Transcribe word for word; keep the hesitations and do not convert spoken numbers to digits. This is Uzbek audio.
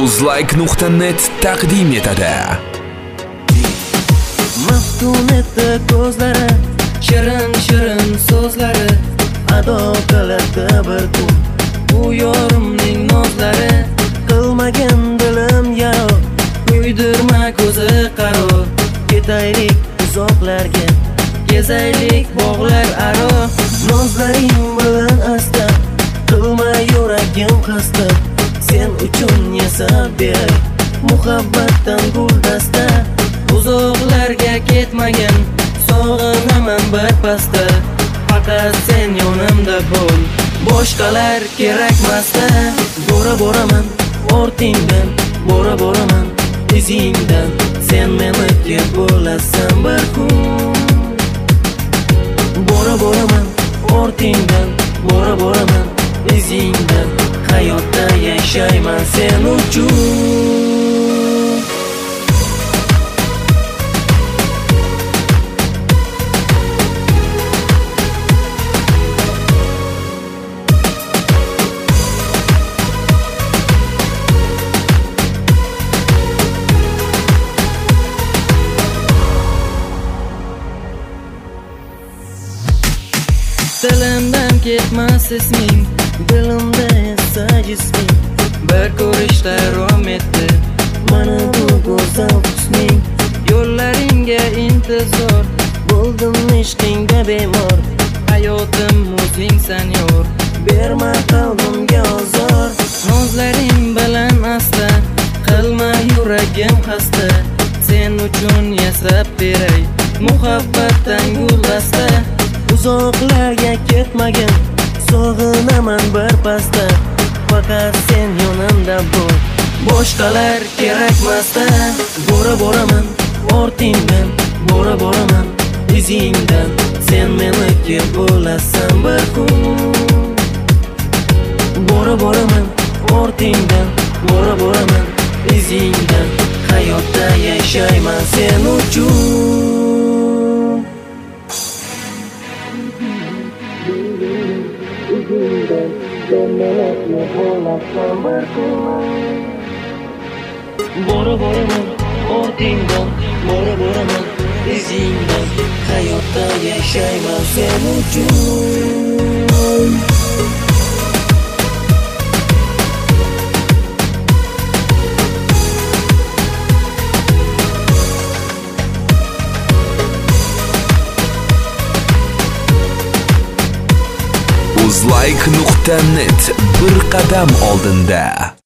Uzlike nuqta net taqdim etadi. Maftun etdi ko'zlari, shirin shirin so'zlari, ado qiladi bir kun bu yorimning nozlari. Qilmagan dilim yaro, kuydirma ko'zi qaro. Ketaylik uzoqlarga, gezaylik bog'lar aro. Nozlaring bilan asta, qilma yuragim xasta. Sen uchun yasab beray muhabbatdan guldasta. Uzoqlarga ketmagan, sog'inaman bir pasta. Faqat sen yonimda bo'l, boshqalar kerakmasda. Bora boraman ortingdan, bora boraman izingdan. Sen meniki bo'lasan bir kun. Bora boraman ortingdan, bora boraman izingdan. Hayotda yashayman sen uchun. Dilimdan ketmas isming, dilimda esa jisming. Bir ko'rishda rom etdi mana bu go'zal husning. Yo'llaringga intizor, bo'ldim ishqingda bemor. Hayotim o'zingsan yor, berma qalbimga ozor. Nozlaring bilan asta, qilma yuragim xasta. Sen uchun yasab beray muhabbatdan guldasta. Uzoqlarga ketmagan, sog'inaman bir pasta. Faqat sen yonimda bo'l, boshqalar kerakmasda. Bora boraman ortingdan, bora boraman izingdan. Sen meniki bo'lasan bir kun. Bora boraman ortingdan, bora boraman izingdan. Hayotda yashayman sen uchun. Bora boraman ortingdan, bora boraman izingdan. Hayotda yashayman sen uchun. Uzlike nuqta net bir qadam oldinda.